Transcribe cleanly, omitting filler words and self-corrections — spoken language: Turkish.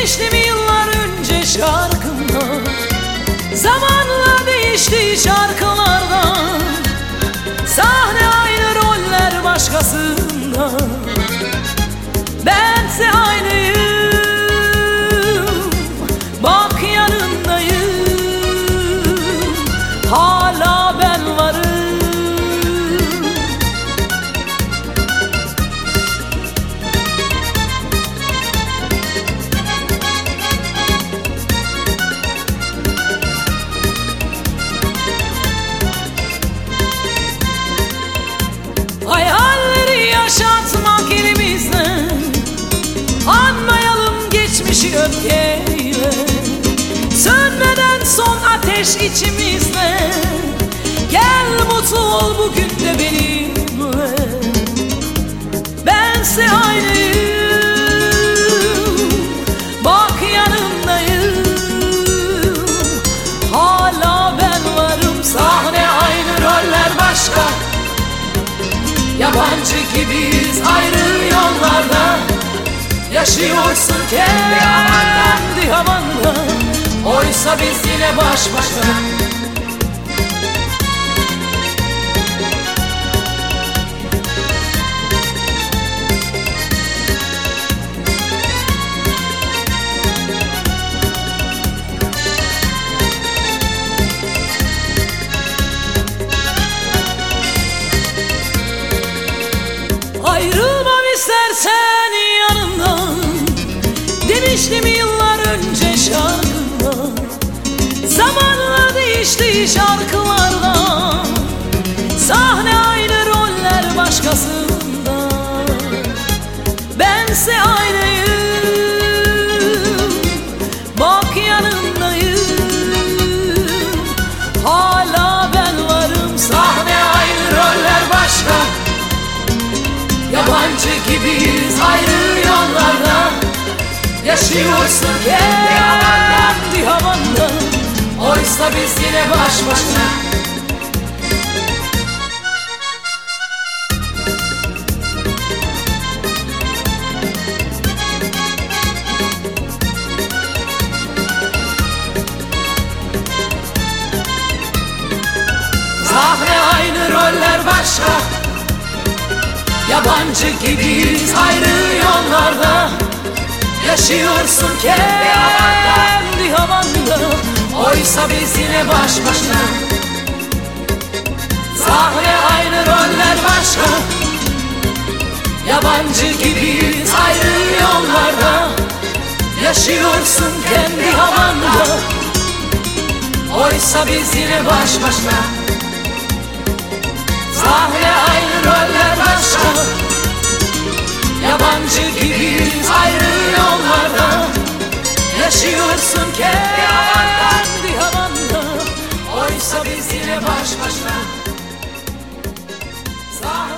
Demiştim yıllar önce şarkımda, zamanla değişti şarkılardan. Sahne aynı, roller başkasında, bense aynıyım. Bak yanındayım, hala ben varım. Hayalleri yaşatmak elimizde, anmayalım geçmişi öfkeyle. Sönmeden son ateş içimizde, gel mutlu ol bugün de benimle. Bense aynıyım, bak yanındayım, hala ben varım. Sahne aynı, roller başka, yabancı gibiyiz ayrı yollarda. Yaşıyorsun kendi havanda, oysa biz yine baş başa. Ayrılmam istersen yanımdan, demiştim yıllar önce şarkımda. Zamanla değişti şarkılardan, sahne aynı, roller başkasında, bense aynıyım. Bak yanındayım, hala ben varım. Sahne aynı, roller başka, yabancı gibiyiz ayrı yollarda. Yaşıyorsun kendi havanda, oysa biz yine baş başa. Sahne aynı, roller başka, yabancı gibiyiz ayrı yollarda. Yaşıyorsun kendi havanda, oysa biz yine baş başa. Sahne aynı, roller başka, yabancı gibiyiz ayrı yollarda. Yaşıyorsun kendi havanda, oysa biz yine baş başa. Sahne aynı, roller başka, yabancı gibiyiz ayrı yollarda. Yaşıyorsun kendi havanda, oysa biz yine baş başa.